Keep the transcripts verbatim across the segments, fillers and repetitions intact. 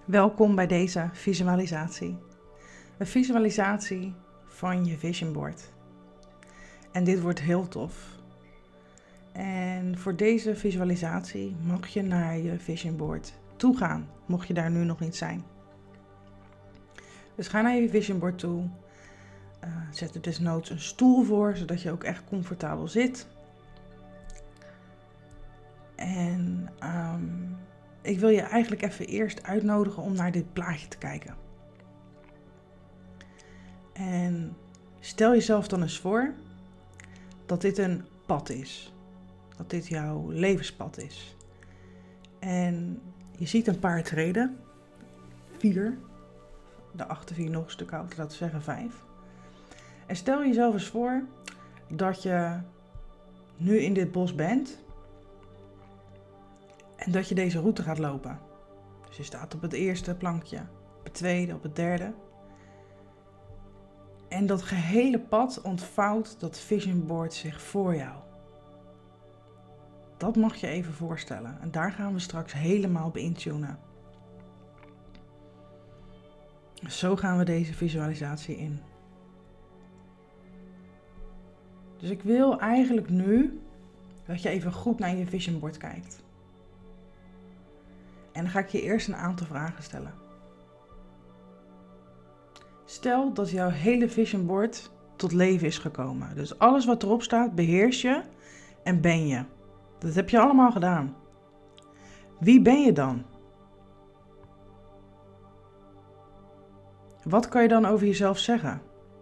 Welkom bij deze visualisatie. Een visualisatie van je vision board. En dit wordt heel tof. En voor deze visualisatie mag je naar je vision board toe gaan, mocht je daar nu nog niet zijn. Dus ga naar je vision board toe. Uh, zet er desnoods een stoel voor, zodat je ook echt comfortabel zit. En um, ik wil je eigenlijk even eerst uitnodigen om naar dit plaatje te kijken. En stel jezelf dan eens voor dat dit een pad is. Dat dit jouw levenspad is. En je ziet een paar treden. Vier. Daarachter vier nog een stuk ouder, laten we zeggen vijf. En stel jezelf eens voor dat je nu in dit bos bent. En dat je deze route gaat lopen. Dus je staat op het eerste plankje, op het tweede, op het derde. En dat gehele pad ontvouwt dat vision board zich voor jou. Dat mag je even voorstellen. En daar gaan we straks helemaal op intunen. Zo gaan we deze visualisatie in. Dus ik wil eigenlijk nu dat je even goed naar je vision board kijkt. En dan ga ik je eerst een aantal vragen stellen. Stel dat jouw hele vision board tot leven is gekomen. Dus alles wat erop staat beheers je en ben je. Dat heb je allemaal gedaan. Wie ben je dan? Wat kan je dan over jezelf zeggen?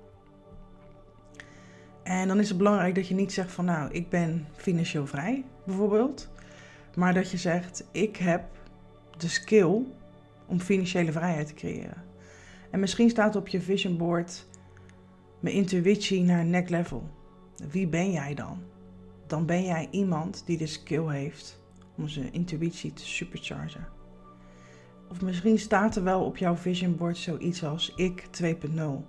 En dan is het belangrijk dat je niet zegt van nou, ik ben financieel vrij, bijvoorbeeld. Maar dat je zegt, ik heb de skill om financiële vrijheid te creëren. En misschien staat op je vision board mijn intuïtie naar next level. Wie ben jij dan? Dan ben jij iemand die de skill heeft om zijn intuïtie te superchargen. Of misschien staat er wel op jouw vision board zoiets als ik twee punt nul.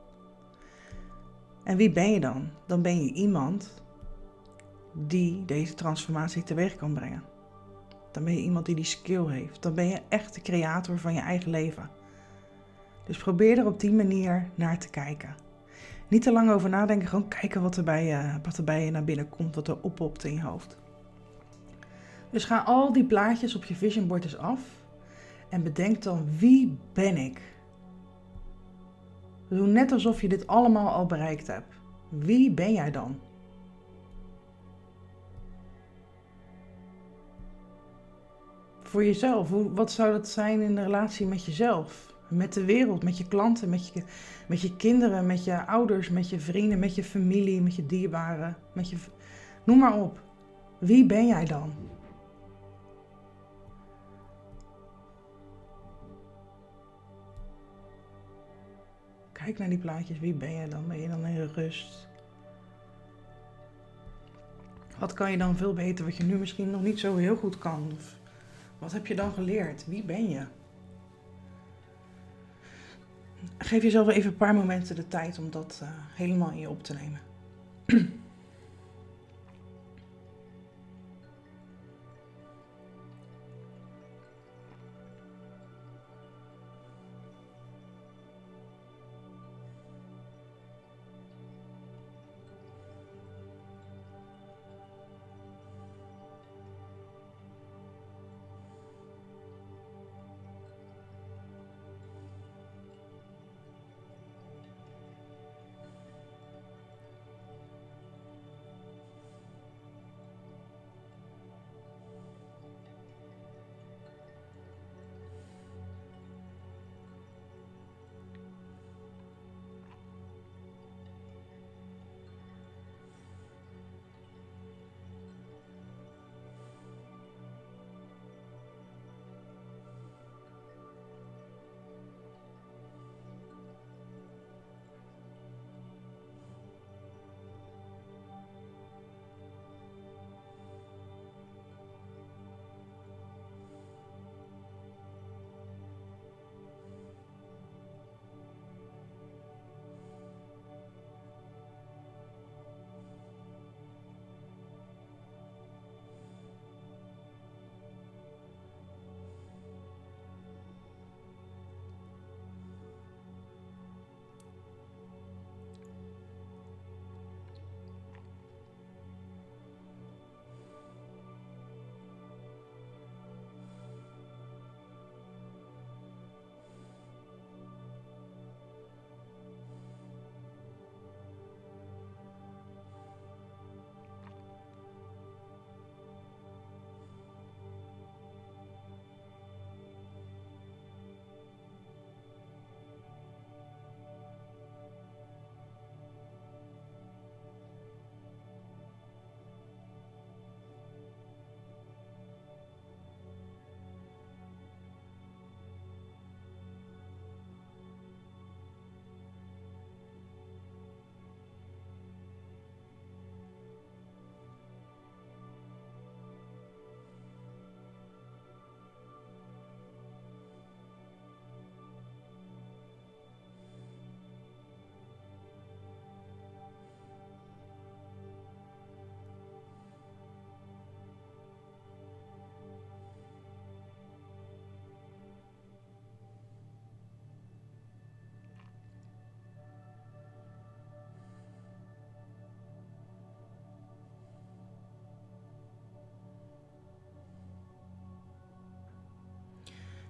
En wie ben je dan? Dan ben je iemand die deze transformatie teweeg kan brengen. Dan ben je iemand die die skill heeft. Dan ben je echt de creator van je eigen leven. Dus probeer er op die manier naar te kijken. Niet te lang over nadenken, gewoon kijken wat er bij je, wat er bij je naar binnen komt, wat er oppopt in je hoofd. Dus ga al die plaatjes op je vision board eens af en bedenk dan, wie ben ik? Doe net alsof je dit allemaal al bereikt hebt. Wie ben jij dan? Voor jezelf, hoe, wat zou dat zijn in de relatie met jezelf? Met de wereld, met je klanten, met je, met je kinderen, met je ouders, met je vrienden, met je familie, met je dierbaren, met je... Noem maar op. Wie ben jij dan? Kijk naar die plaatjes, wie ben je dan? Ben je dan in rust? Wat kan je dan veel beter wat je nu misschien nog niet zo heel goed kan? Of wat heb je dan geleerd? Wie ben je? Geef jezelf even een paar momenten de tijd om dat uh, helemaal in je op te nemen.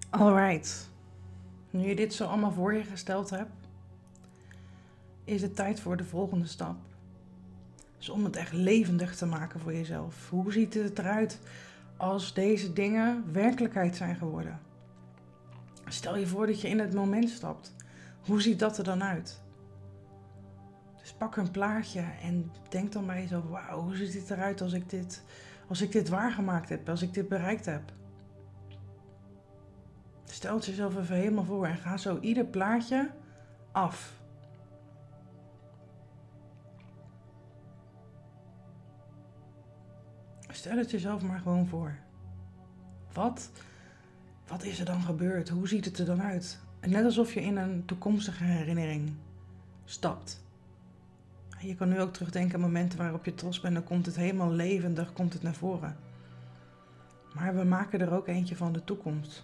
Alright. Nu je dit zo allemaal voor je gesteld hebt, is het tijd voor de volgende stap. Dus om het echt levendig te maken voor jezelf. Hoe ziet het eruit als deze dingen werkelijkheid zijn geworden? Stel je voor dat je in het moment stapt. Hoe ziet dat er dan uit? Dus pak een plaatje en denk dan bij jezelf, wauw, hoe ziet het eruit als ik dit, als ik dit waargemaakt heb, als ik dit bereikt heb? Stel het jezelf even helemaal voor en ga zo ieder plaatje af. Stel het jezelf maar gewoon voor. Wat, wat is er dan gebeurd? Hoe ziet het er dan uit? En net alsof je in een toekomstige herinnering stapt. Je kan nu ook terugdenken aan momenten waarop je trots bent. Dan komt het helemaal levendig, komt het naar voren. Maar we maken er ook eentje van de toekomst.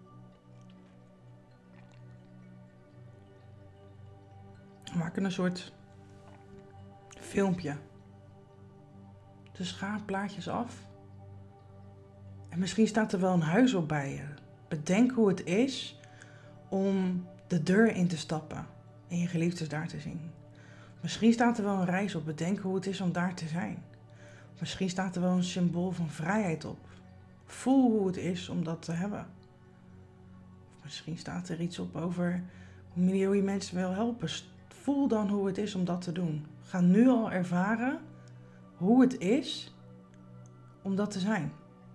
We maken een soort filmpje. Dus ga plaatjes af. En misschien staat er wel een huis op bij je. Bedenk hoe het is om de deur in te stappen en je geliefdes daar te zien. Misschien staat er wel een reis op. Bedenk hoe het is om daar te zijn. Misschien staat er wel een symbool van vrijheid op. Voel hoe het is om dat te hebben. Of misschien staat er iets op over hoe je mensen wil helpen. Voel dan hoe het is om dat te doen. Ga nu al ervaren hoe het is om dat te zijn.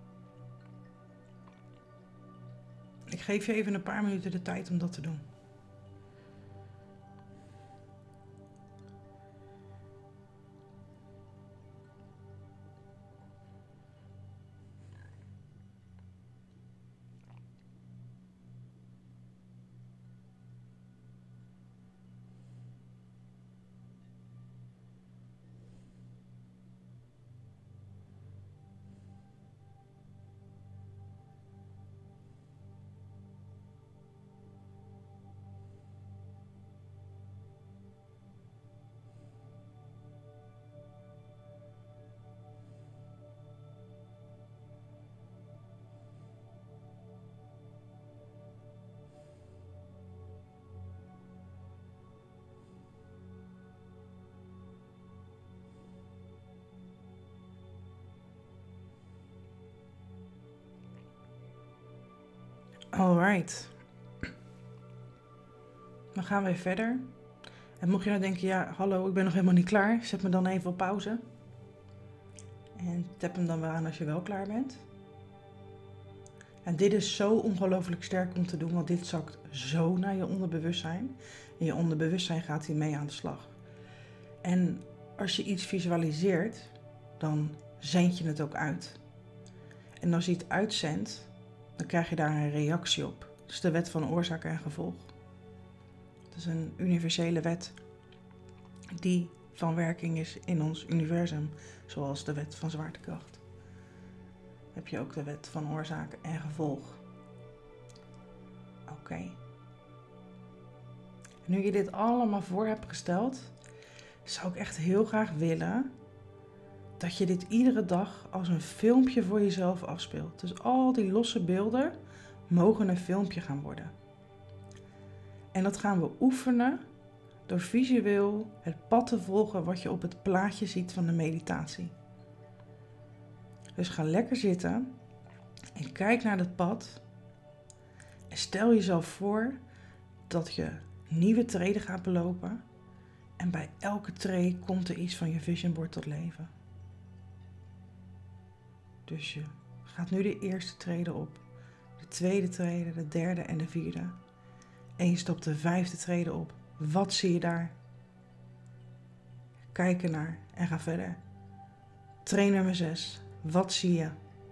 Ik geef je even een paar minuten de tijd om dat te doen. Alright. Dan gaan we weer verder. En mocht je nou denken, ja, hallo, ik ben nog helemaal niet klaar. Zet me dan even op pauze. En tap hem dan weer aan als je wel klaar bent. En dit is zo ongelooflijk sterk om te doen, want dit zakt zo naar je onderbewustzijn. En je onderbewustzijn gaat hiermee aan de slag. En als je iets visualiseert, dan zend je het ook uit. En als je het uitzendt, dan krijg je daar een reactie op. Dat is de wet van oorzaak en gevolg. Het is een universele wet die van werking is in ons universum, zoals de wet van zwaartekracht. Heb je ook de wet van oorzaak en gevolg. Oké. Okay. Nu je dit allemaal voor hebt gesteld, zou ik echt heel graag willen dat je dit iedere dag als een filmpje voor jezelf afspeelt. Dus al die losse beelden mogen een filmpje gaan worden. En dat gaan we oefenen door visueel het pad te volgen wat je op het plaatje ziet van de meditatie. Dus ga lekker zitten en kijk naar dat pad. En stel jezelf voor dat je nieuwe treden gaat belopen. En bij elke tree komt er iets van je vision board tot leven. Dus je gaat nu de eerste trede op, de tweede trede, de derde en de vierde. En je stopt de vijfde trede op. Wat zie je daar? Kijk ernaar en ga verder. Train nummer zes. Wat zie je?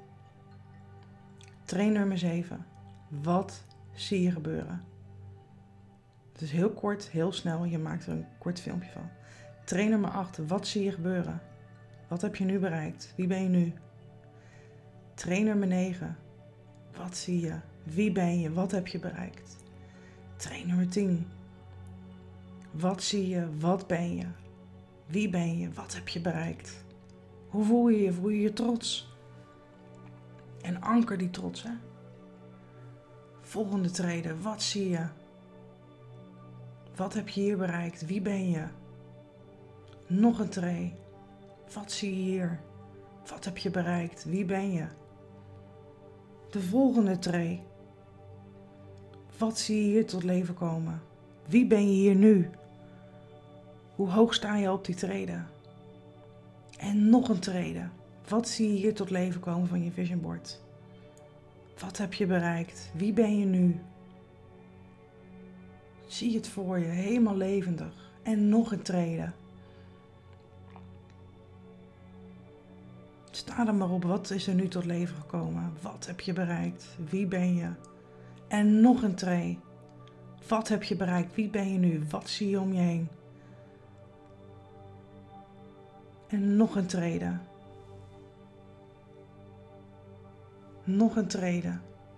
Train nummer zeven. Wat zie je gebeuren? Het is heel kort, heel snel. Je maakt er een kort filmpje van. Train nummer acht. Wat zie je gebeuren? Wat heb je nu bereikt? Wie ben je nu? Train nummer negen. Wat zie je? Wie ben je? Wat heb je bereikt? Train nummer tien. Wat zie je? Wat ben je? Wie ben je? Wat heb je bereikt? Hoe voel je je? Voel je je trots? En anker die trots, hè? Volgende trede, wat zie je? Wat heb je hier bereikt? Wie ben je? Nog een trede. Wat zie je hier? Wat heb je bereikt? Wie ben je? De volgende trede. Wat zie je hier tot leven komen? Wie ben je hier nu? Hoe hoog sta je op die trede? En nog een trede. Wat zie je hier tot leven komen van je vision board? Wat heb je bereikt? Wie ben je nu? Zie het voor je, helemaal levendig. En nog een trede. Sta er maar op, wat is er nu tot leven gekomen? Wat heb je bereikt? Wie ben je? En nog een trede. Wat heb je bereikt? Wie ben je nu? Wat zie je om je heen? En nog een trede. Nog een trede.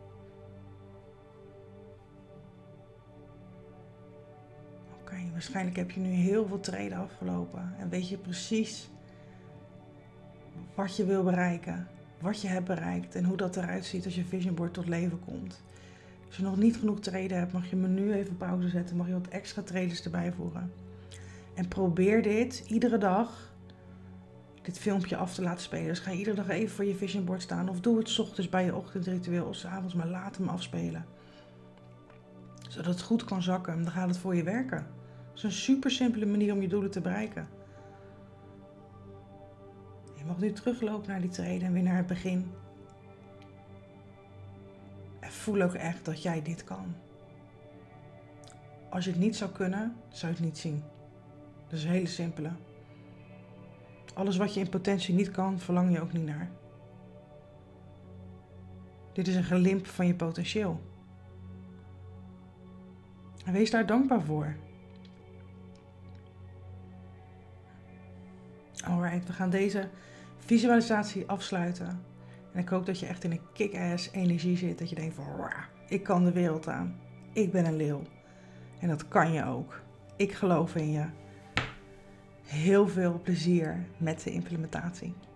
Oké, waarschijnlijk heb je nu heel veel treden afgelopen. En weet je precies wat je wil bereiken. Wat je hebt bereikt. En hoe dat eruit ziet als je vision board tot leven komt. Als je nog niet genoeg treden hebt, mag je me nu even pauze zetten. Mag je wat extra tredens erbij voegen. En probeer dit iedere dag. Dit filmpje af te laten spelen. Dus ga je iedere dag even voor je vision board staan. Of doe het 's ochtends bij je ochtendritueel of 's avonds, maar laat hem afspelen. Zodat het goed kan zakken. En dan gaat het voor je werken. Het is een super simpele manier om je doelen te bereiken. Je mag nu teruglopen naar die treden en weer naar het begin. En voel ook echt dat jij dit kan. Als je het niet zou kunnen, zou je het niet zien. Dat is een hele simpele. Alles wat je in potentie niet kan, verlang je ook niet naar. Dit is een glimp van je potentieel. En wees daar dankbaar voor. Alright, we gaan deze visualisatie afsluiten. En ik hoop dat je echt in een kick-ass energie zit. Dat je denkt van, wauw, ik kan de wereld aan. Ik ben een leeuw. En dat kan je ook. Ik geloof in je. Heel veel plezier met de implementatie.